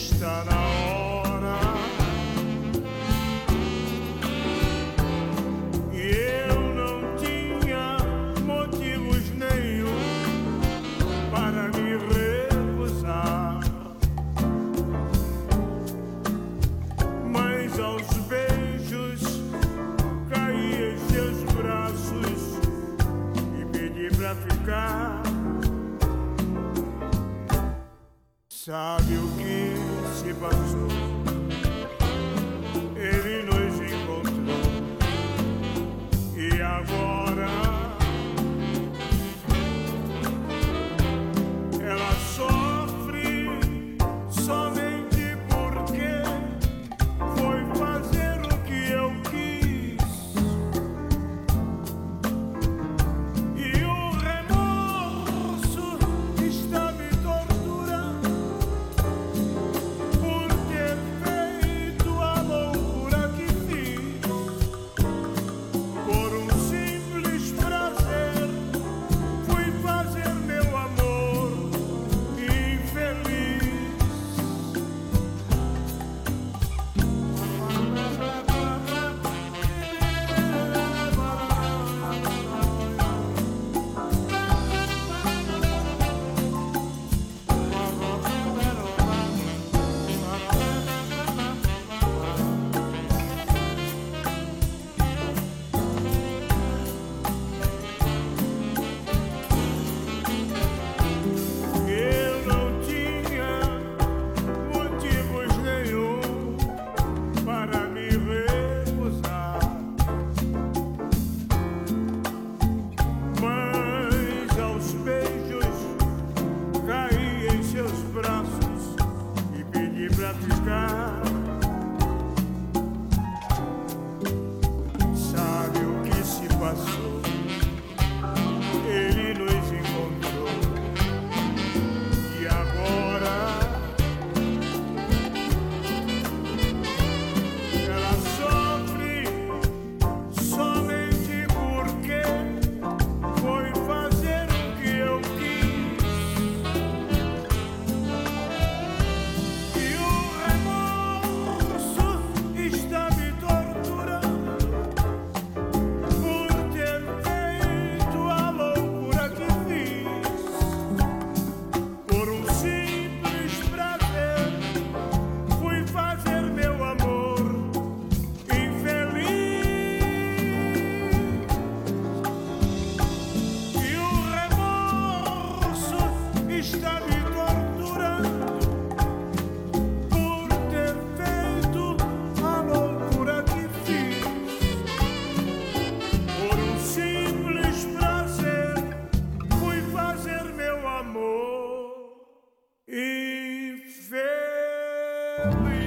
está na hora. E eu não tinha motivos nenhum para me recusar, mas aos beijos caí em seus braços e pedi pra ficar. Sabe o que se passou? Ele nos encontrou e agora ela sofre somente porque foi fazer o que eu quis. E o remorso está me torturando por ter feito a loucura que fiz. Por um simples prazer fui fazer meu amor infeliz. Eu não tinha motivos nenhum para me recusar, mas aos beijos caí em seus braços e pedi pra ficar. Sabe o que se passou? Ele nos encontrou e agora ela sofre somente porque foi fazer o que eu quis. E o remorso está me torturando por ter feito a loucura que fiz. Por um simples prazer fui fazer meu amor infeliz. E o remorso está me torturando por ter feito a loucura que fiz. Por um simples prazer fui fazer meu amor infeliz.